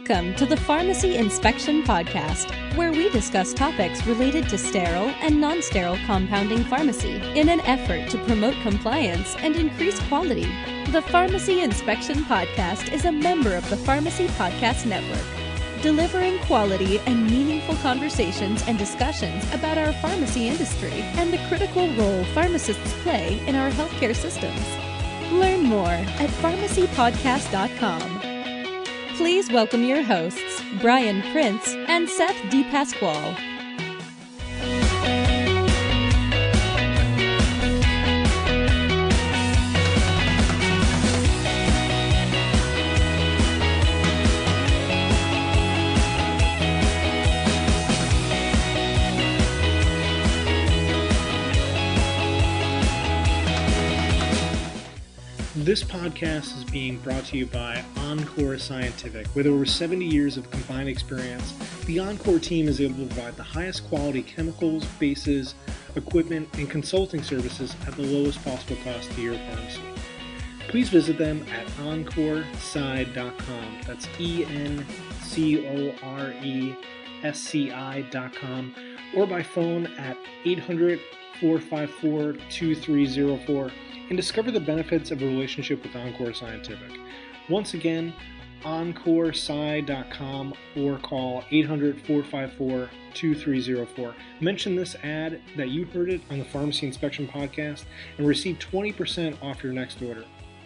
Welcome to the Pharmacy Inspection Podcast, where we discuss topics related to sterile and non-sterile compounding pharmacy in an effort to promote compliance and increase quality. The Pharmacy Inspection Podcast is a member of the Pharmacy Podcast Network, delivering quality and meaningful conversations and discussions about our pharmacy industry and the critical role pharmacists play in our healthcare systems. Learn more at pharmacypodcast.com. Please welcome your hosts, Brian Prince and Seth DePasquale. This podcast is being brought to you by Encore Scientific. With over 70 years of combined experience, the Encore team is able to provide the highest quality chemicals, bases, equipment, and consulting services at the lowest possible cost to your pharmacy. Please visit them at encoresci.com. That's ENCORESCI.com, or by phone at 800-454-2304. and discover the benefits of a relationship with Encore Scientific. Once again, encoresci.com or call 800-454-2304. Mention this ad that you heard it on the Pharmacy Inspection Podcast and receive 20% off your next order.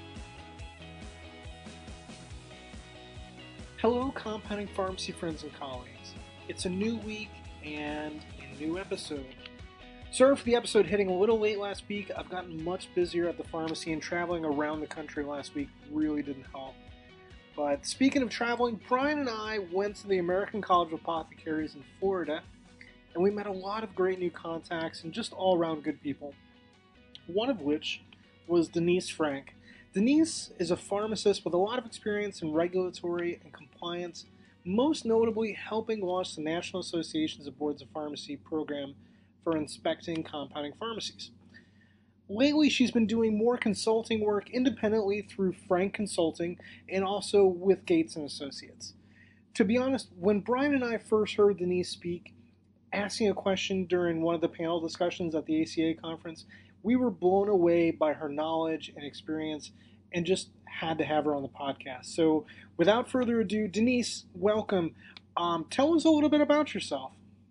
Hello, compounding pharmacy friends and colleagues. It's a new week and a new episode. Sorry for the episode hitting a little late last week. I've gotten much busier at the pharmacy, and traveling around the country last week really didn't help. But speaking of traveling, Brian and I went to the American College of Apothecaries in Florida, and we met a lot of great new contacts and just all-around good people. One of which was Denise Frank. Denise is a pharmacist with a lot of experience in regulatory and compliance, most notably helping launch the National Associations of Boards of Pharmacy program for inspecting compounding pharmacies. Lately, she's been doing more consulting work independently through Frank Consulting and also with Gates & Associates. To be honest, when Brian and I first heard Denise speak, asking a question during one of the panel discussions at the ACA conference, we were blown away by her knowledge and experience and just had to have her on the podcast. So without further ado, Denise, welcome. Tell us a little bit about yourself.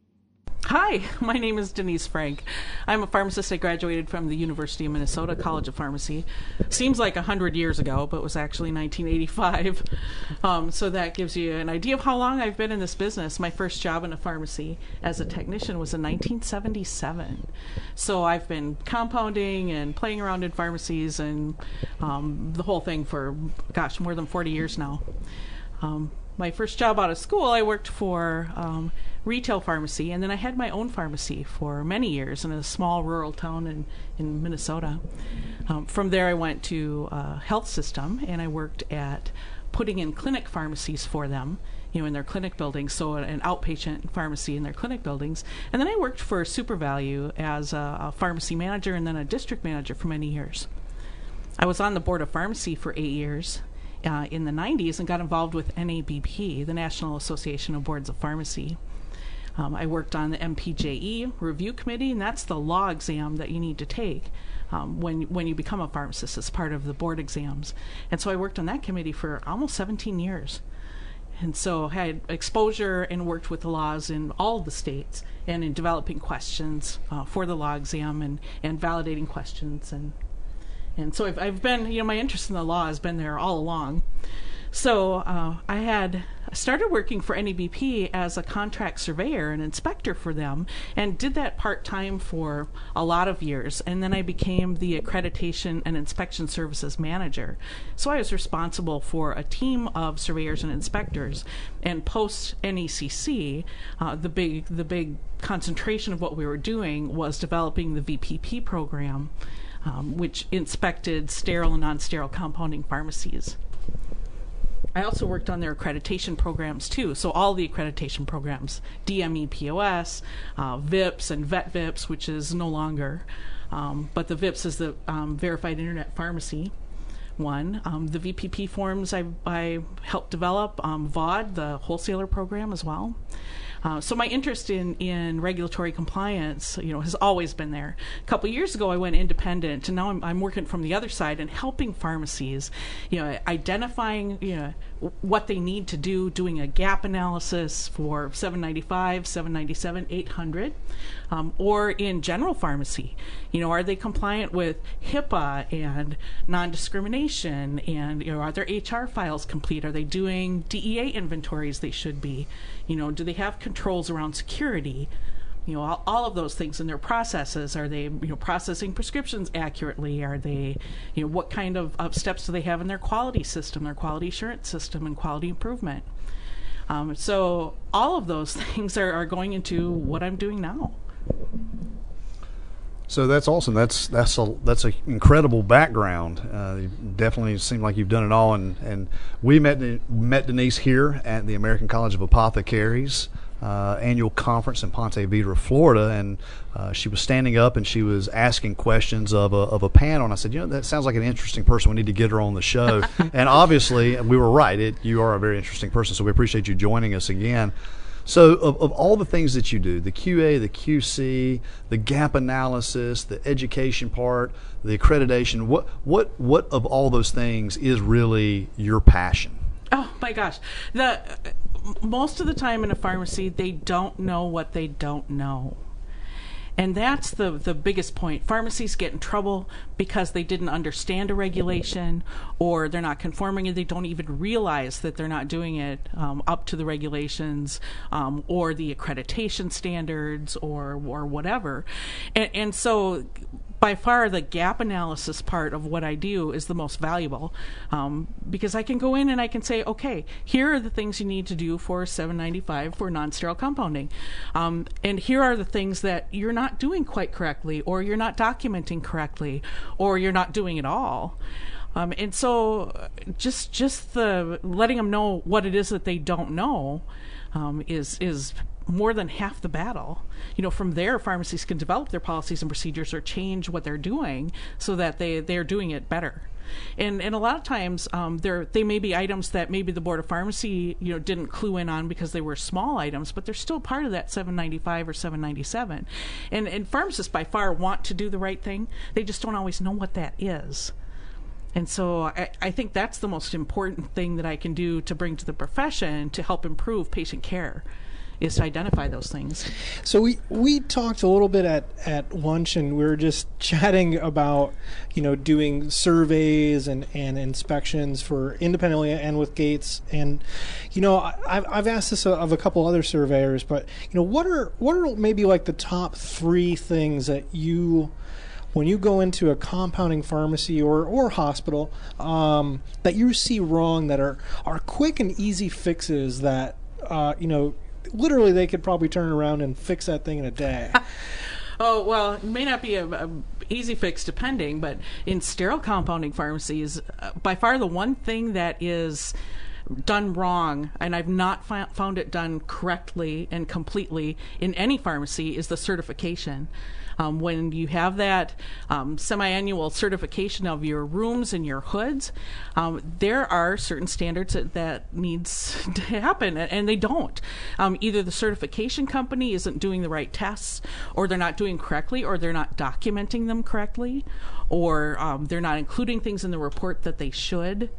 Hi, my name is Denise Frank. I'm a pharmacist. I graduated from the University of Minnesota College of Pharmacy. Seems like 100 years ago, but it was actually 1985. So that gives you an idea of how long I've been in this business. My first job in a pharmacy as a technician was in 1977. So I've been compounding and playing around in pharmacies and the whole thing for, more than 40 years now. My first job out of school, I worked for retail pharmacy, and then I had my own pharmacy for many years in a small rural town in Minnesota. From there, I went to a health system, and I worked at putting in clinic pharmacies for them, in their clinic buildings, so an outpatient pharmacy in their clinic buildings. And then I worked for SuperValue as a pharmacy manager and then a district manager for many years. I was on the board of pharmacy for 8 years. In the 90s and got involved with NABP, the National Association of Boards of Pharmacy. I worked on the MPJE review committee, and that's the law exam that you need to take when you become a pharmacist as part of the board exams. And so I worked on that committee for almost 17 years. And so I had exposure and worked with the laws in all of the states and in developing questions for the law exam and validating questions. And so I've been, my interest in the law has been there all along. So I had started working for NABP as a contract surveyor and inspector for them, and did that part-time for a lot of years. And then I became the accreditation and inspection services manager. So I was responsible for a team of surveyors and inspectors. And post-NACC, the big concentration of what we were doing was developing the VPP program, which inspected sterile and non-sterile compounding pharmacies. I also worked on their accreditation programs too, so all the accreditation programs, DME POS, VIPS and VET VIPS, which is no longer, but the VIPS is the Verified Internet Pharmacy, one. The VPP forms I helped develop, VAUD, the wholesaler program as well. So my interest in regulatory compliance, has always been there. A couple years ago, I went independent, and now I'm working from the other side and helping pharmacies, identifying, what they need to do, doing a gap analysis for 795, 797, 800, or in general pharmacy. Are they compliant with HIPAA and non-discrimination, and are their HR files complete? Are they doing DEA inventories they should be? Do they have controls around security? All of those things in their processes. Are they, processing prescriptions accurately? Are they, what kind of steps do they have in their quality system, their quality assurance system, and quality improvement? So all of those things are going into what I'm doing now. So that's awesome. That's an incredible background. You definitely seem like you've done it all. And we met Denise here at the American College of Apothecaries annual conference in Ponte Vedra, Florida, and she was standing up and she was asking questions of a panel. And I said, that sounds like an interesting person. We need to get her on the show. And obviously, we were right. You are a very interesting person. So we appreciate you joining us again. So of all the things that you do, the QA, the QC, the gap analysis, the education part, the accreditation, what of all those things is really your passion? Oh my gosh. Most of the time in a pharmacy, they don't know what they don't know. And that's the biggest point. Pharmacies get in trouble because they didn't understand a regulation, or they're not conforming, and they don't even realize that they're not doing it up to the regulations or the accreditation standards or whatever. And so by far the gap analysis part of what I do is the most valuable, because I can go in and I can say, okay, here are the things you need to do for 795 for non-sterile compounding. And here are the things that you're not doing quite correctly, or you're not documenting correctly, or you're not doing at all. And so just the letting them know what it is that they don't know is more than half the battle. From there, pharmacies can develop their policies and procedures or change what they're doing so that they're doing it better. And a lot of times, they may be items that maybe the Board of Pharmacy, didn't clue in on because they were small items, but they're still part of that 795 or 797. And pharmacists by far want to do the right thing. They just don't always know what that is. And so I think that's the most important thing that I can do to bring to the profession to help improve patient care, is to identify those things. So we talked a little bit at lunch, and we were just chatting about, doing surveys and inspections for independently and with Gates. And, I've asked this of a couple other surveyors, but, what are maybe like the top 3 things that when you go into a compounding pharmacy or hospital, that you see wrong, that are quick and easy fixes that, literally they could probably turn around and fix that thing in a day? Oh, well, it may not be a easy fix depending, but in sterile compounding pharmacies, by far the one thing that is done wrong, and I've not found it done correctly and completely in any pharmacy, is the certification. When you have that semi-annual certification of your rooms and your hoods, there are certain standards that needs to happen, and they don't. Either the certification company isn't doing the right tests, or they're not doing correctly, or they're not documenting them correctly, or they're not including things in the report that they should.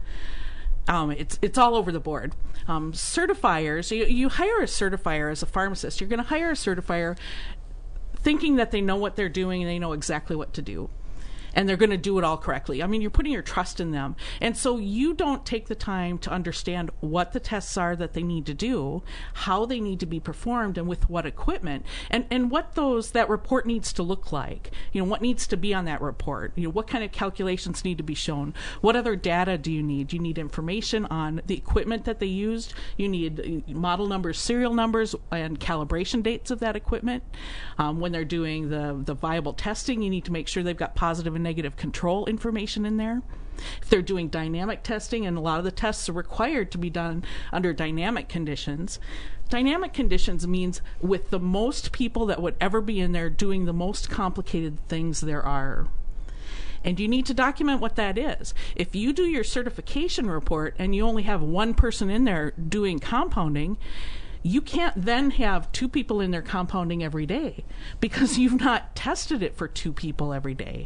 It's all over the board. Certifiers, you hire a certifier as a pharmacist. You're going to hire a certifier thinking that they know what they're doing and they know exactly what to do, and they're going to do it all correctly. I mean, you're putting your trust in them. And so you don't take the time to understand what the tests are that they need to do, how they need to be performed, and with what equipment, and what that report needs to look like. What needs to be on that report. What kind of calculations need to be shown. What other data do you need? You need information on the equipment that they used. You need model numbers, serial numbers, and calibration dates of that equipment. When they're doing the viable testing, you need to make sure they've got positive and negative control information in there. If they're doing dynamic testing, and a lot of the tests are required to be done under dynamic conditions. Dynamic conditions means with the most people that would ever be in there doing the most complicated things there are. And you need to document what that is. If you do your certification report and you only have one person in there doing compounding, you can't then have two people in there compounding every day because you've not tested it for two people every day.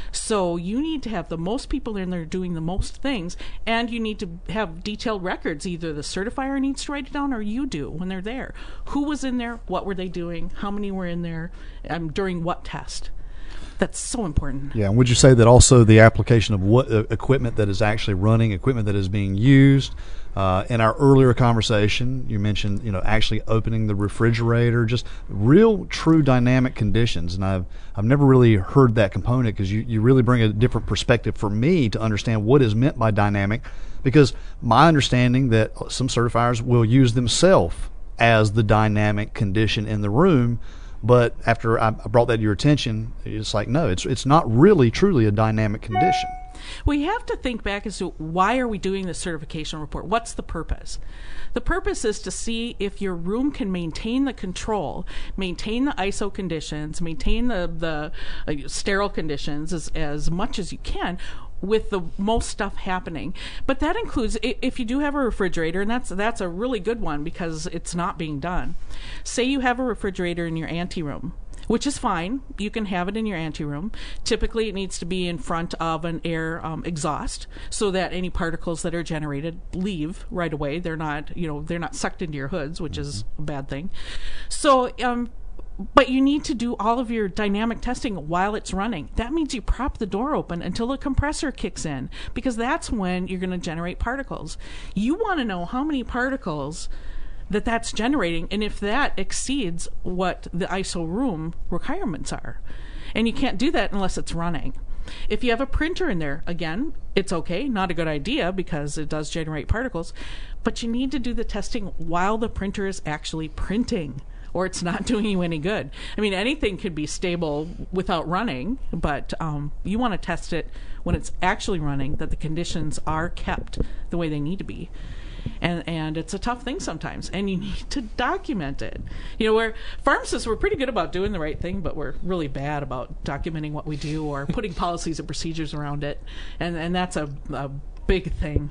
So you need to have the most people in there doing the most things, and you need to have detailed records. Either the certifier needs to write it down or you do when they're there. Who was in there? What were they doing? How many were in there? During what test? That's so important. Yeah, and would you say that also the application of what equipment that is actually running, equipment that is being used? In our earlier conversation, you mentioned, actually opening the refrigerator, just real, true dynamic conditions. And I've never really heard that component, because you really bring a different perspective for me to understand what is meant by dynamic. Because my understanding that some certifiers will use themselves as the dynamic condition in the room. But after I brought that to your attention, it's like, no, it's not really truly a dynamic condition. We have to think back as to why are we doing this certification report? What's the purpose? The purpose is to see if your room can maintain the control, maintain the ISO conditions, maintain the sterile conditions as much as you can, with the most stuff happening. But that includes if you do have a refrigerator, and that's a really good one because it's not being done. Say you have a refrigerator in your anteroom, which is fine. You can have it in your anteroom. Typically, it needs to be in front of an air exhaust so that any particles that are generated leave right away. They're not sucked into your hoods, which is a bad thing. So, but you need to do all of your dynamic testing while it's running. That means you prop the door open until the compressor kicks in, because that's when you're going to generate particles. You want to know how many particles that's generating, and if that exceeds what the ISO room requirements are. And you can't do that unless it's running. If you have a printer in there, again, it's okay, not a good idea because it does generate particles, but you need to do the testing while the printer is actually printing, or it's not doing you any good. I mean, anything could be stable without running, but you want to test it when it's actually running, that the conditions are kept the way they need to be. And it's a tough thing sometimes, and you need to document it. Where pharmacists, we're pretty good about doing the right thing, but we're really bad about documenting what we do or putting policies and procedures around it, and that's a big thing.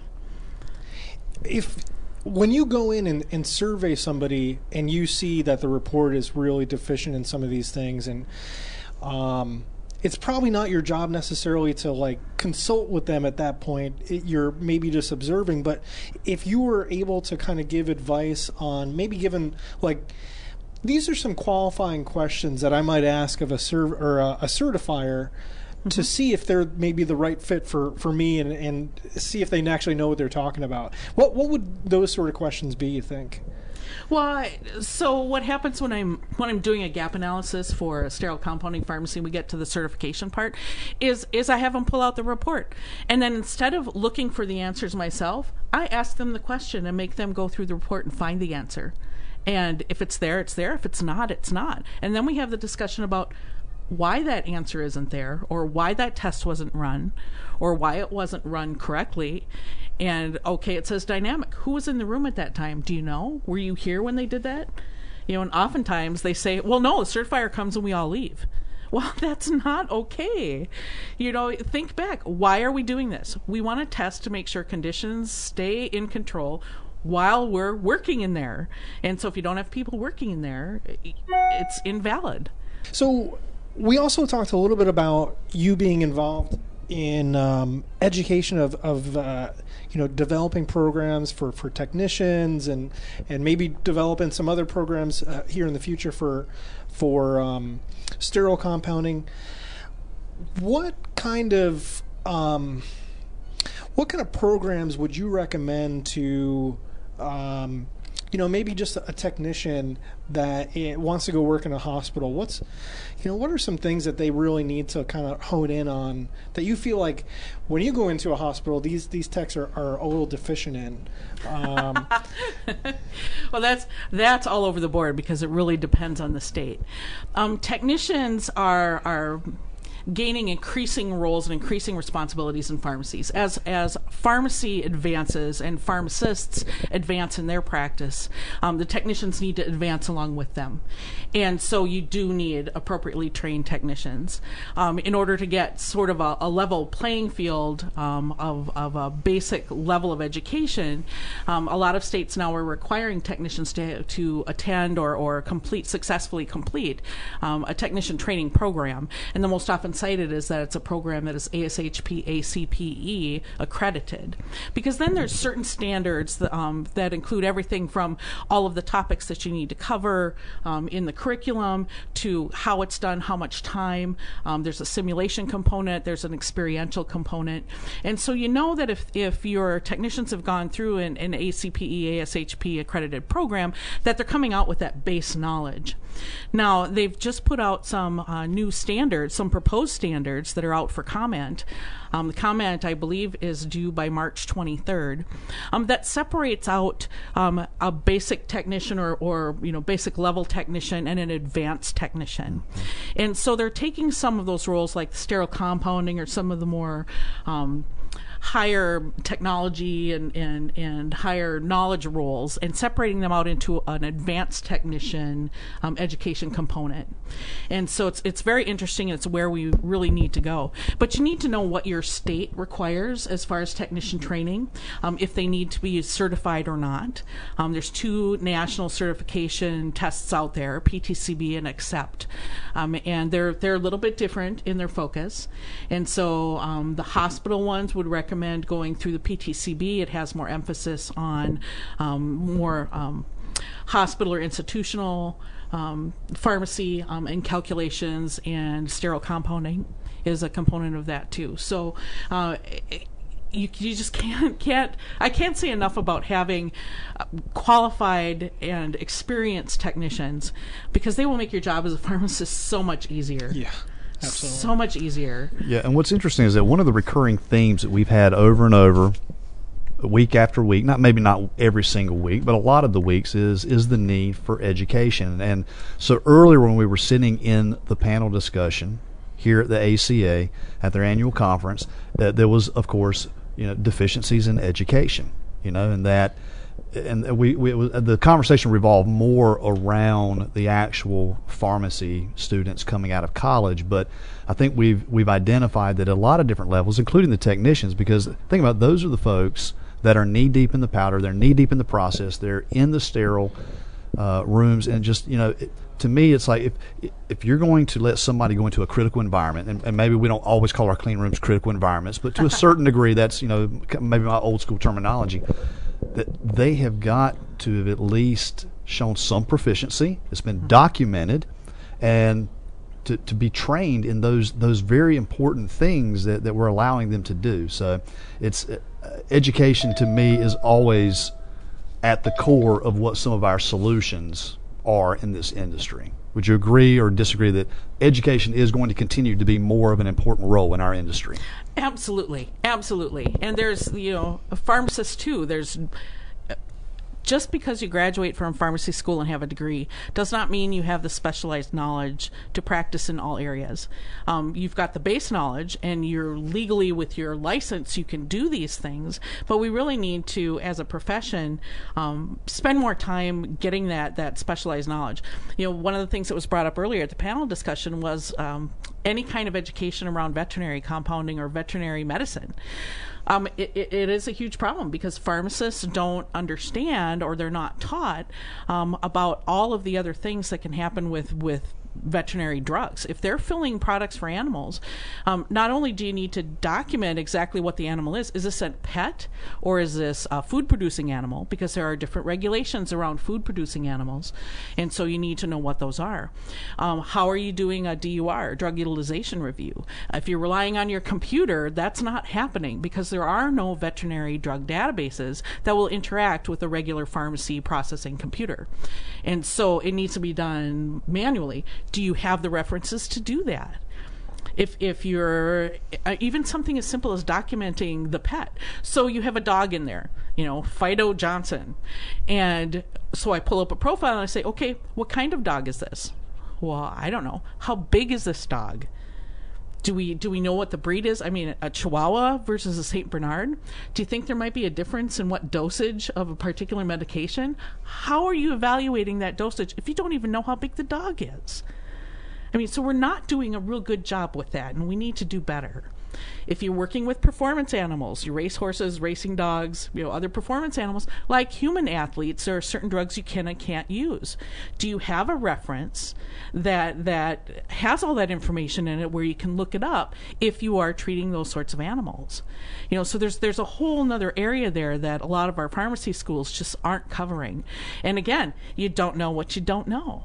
When you go in and survey somebody and you see that the report is really deficient in some of these things, and it's probably not your job necessarily to consult with them at that point. You're maybe just observing, but if you were able to kind of give advice on maybe given these are some qualifying questions that I might ask of a certifier to see if they're maybe the right fit for me and see if they actually know what they're talking about. What would those sort of questions be, you think? Well, so what happens when I'm doing a gap analysis for a sterile compounding pharmacy, we get to the certification part, is I have them pull out the report. And then instead of looking for the answers myself, I ask them the question and make them go through the report and find the answer. And if it's there, it's there. If it's not, it's not. And then we have the discussion about why that answer isn't there, or why that test wasn't run, or why it wasn't run correctly. And okay, it says dynamic. Who was in the room at that time? Do you know? Were you here when they did that? And oftentimes they say, well, no, the certifier comes and we all leave. Well, that's not okay. Think back. Why are we doing this? We want to test to make sure conditions stay in control while we're working in there. And so if you don't have people working in there, it's invalid. So we also talked a little bit about you being involved in education of developing programs for technicians and maybe developing some other programs here in the future for sterile compounding. What kind of programs would you recommend to maybe just a technician that wants to go work in a hospital? What are some things that they really need to kind of hone in on that you feel like when you go into a hospital, these techs are a little deficient in? Well, that's all over the board because it really depends on the state. Technicians are gaining increasing roles and increasing responsibilities in pharmacies. As pharmacy advances and pharmacists advance in their practice, the technicians need to advance along with them. And so you do need appropriately trained technicians in order to get sort of a level playing field of a basic level of education. A lot of states now are requiring technicians to attend or successfully complete a technician training program. And the most often cited is that it's a program that is ASHP ACPE accredited, because then there's certain standards that include everything from all of the topics that you need to cover in the curriculum to how it's done, how much time. There's a simulation component, there's an experiential component. And so you know that if your technicians have gone through an ACPE, ASHP accredited program, that they're coming out with that base knowledge. Now, they've just put out some new standards, some proposed standards that are out for comment. The comment, I believe, is due by March 23rd. That separates out a basic technician or basic level technician and an advanced technician. And so they're taking some of those roles like sterile compounding or some of the more higher technology and higher knowledge roles and separating them out into an advanced technician education component. And so it's very interesting, and it's where we really need to go. But you need to know what your state requires as far as technician training, if they need to be certified or not. There's 2 national certification tests out there, PTCB and ACCEPT, and they're a little bit different in their focus. And so the hospital ones would recommend going through the PTCB. It has more emphasis on more hospital or institutional pharmacy and calculations, and sterile compounding is a component of that too. So you just can't I can't say enough about having qualified and experienced technicians, because they will make your job as a pharmacist so much easier. Yeah. Absolutely. So much easier. Yeah, and what's interesting is that one of the recurring themes that we've had over and over, week after week, maybe not every single week, but a lot of the weeks, is the need for education. And so earlier when we were sitting in the panel discussion here at the ACA at their annual conference, there was, of course, deficiencies in education, and that. And the conversation revolved more around the actual pharmacy students coming out of college, but I think we've identified that at a lot of different levels, including the technicians, because think about it, those are the folks that are knee deep in the powder, they're knee deep in the process, they're in the sterile rooms, and just to me, it's like if you're going to let somebody go into a critical environment, and maybe we don't always call our clean rooms critical environments, but to a certain degree, that's maybe my old school terminology. That they have got to have at least shown some proficiency. It's been documented, and to be trained in those very important things that we're allowing them to do. So it's education to me is always at the core of what some of our solutions are in this industry. Would you agree or disagree that education is going to continue to be more of an important role in our industry? Absolutely. And there's, pharmacists too. There's just because you graduate from pharmacy school and have a degree does not mean you have the specialized knowledge to practice in all areas. You've got the base knowledge, and you're legally, with your license, you can do these things, but we really need to, as a profession, spend more time getting that specialized knowledge. One of the things that was brought up earlier at the panel discussion was any kind of education around veterinary compounding or veterinary medicine. It is a huge problem because pharmacists don't understand, or they're not taught about all of the other things that can happen with veterinary drugs. If they're filling products for animals, not only do you need to document exactly what the animal is this a pet or is this a food producing animal, because there are different regulations around food producing animals, and so you need to know what those are. How are you doing a DUR, drug utilization review? If you're relying on your computer, that's not happening because there are no veterinary drug databases that will interact with a regular pharmacy processing computer, and so it needs to be done manually. Do you have the references to do that? If you're even something as simple as documenting the pet. So you have a dog in there, Fido Johnson. And so I pull up a profile and I say, okay, what kind of dog is this? Well, I don't know. How big is this dog? Do we know what the breed is? I mean, a Chihuahua versus a St. Bernard? Do you think there might be a difference in what dosage of a particular medication? How are you evaluating that dosage if you don't even know how big the dog is? I mean, so we're not doing a real good job with that, and we need to do better. If you're working with performance animals, your race horses, racing dogs, other performance animals, like human athletes, there are certain drugs you can and can't use. Do you have a reference that has all that information in it where you can look it up if you are treating those sorts of animals? So there's a whole nother area there that a lot of our pharmacy schools just aren't covering. And again, you don't know what you don't know.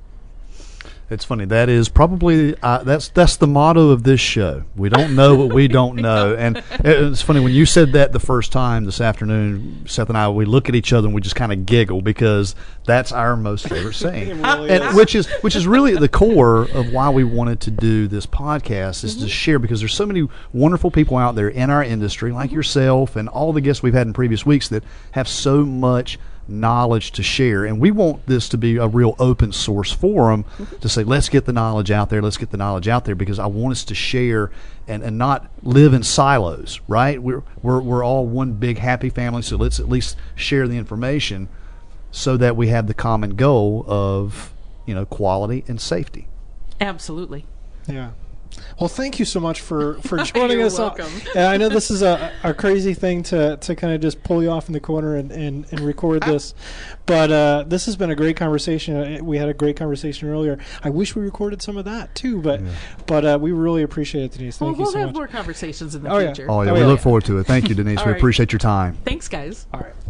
It's funny. That is probably that's the motto of this show. We don't know what we don't know. And it's funny when you said that the first time this afternoon. Seth and I, we look at each other and we just kind of giggle because that's our most favorite saying, which is really at the core of why we wanted to do this podcast is to share, because there's so many wonderful people out there in our industry, like yourself and all the guests we've had in previous weeks, that have so much knowledge to share, and we want this to be a real open source forum to say, let's get the knowledge out there, because I want us to share and not live in silos, right? We're all one big happy family, so let's at least share the information so that we have the common goal of quality and safety. Absolutely. Yeah. Well, thank you so much for joining You're us. welcome. I know this is a crazy thing to kind of just pull you off in the corner and record this, but this has been a great conversation. We had a great conversation earlier. I wish we recorded some of that too, but we really appreciate it, Denise. Thank you so much. We'll have more conversations in the future. Oh, yeah. We look forward to it. Thank you, Denise. We appreciate your time. Thanks, guys. All right.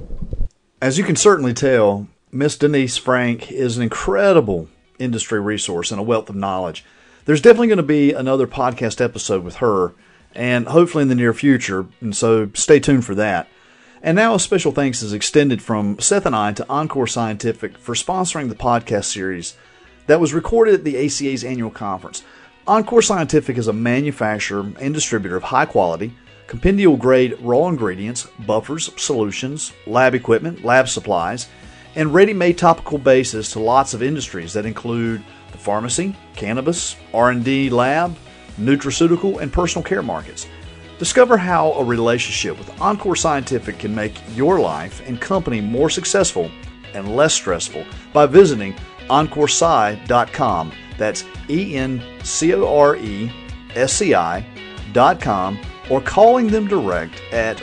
As you can certainly tell, Miss Denise Frank is an incredible industry resource and a wealth of knowledge. There's definitely going to be another podcast episode with her, and hopefully in the near future, and so stay tuned for that. And now a special thanks is extended from Seth and I to Encore Scientific for sponsoring the podcast series that was recorded at the ACA's annual conference. Encore Scientific is a manufacturer and distributor of high-quality, compendial-grade raw ingredients, buffers, solutions, lab equipment, lab supplies, and ready-made topical bases to lots of industries that include the pharmacy, cannabis, R&D lab, nutraceutical, and personal care markets. Discover how a relationship with Encore Scientific can make your life and company more successful and less stressful by visiting EncoreSci.com. That's EncoreSci.com, or calling them direct at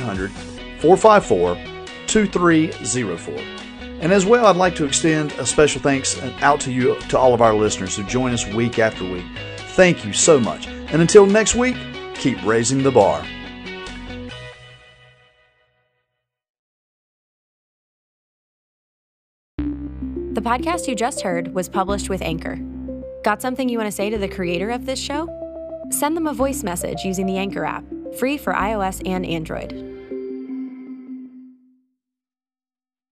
1-800-454-2304. And as well, I'd like to extend a special thanks out to you, to all of our listeners who join us week after week. Thank you so much. And until next week, keep raising the bar. The podcast you just heard was published with Anchor. Got something you want to say to the creator of this show? Send them a voice message using the Anchor app, free for iOS and Android.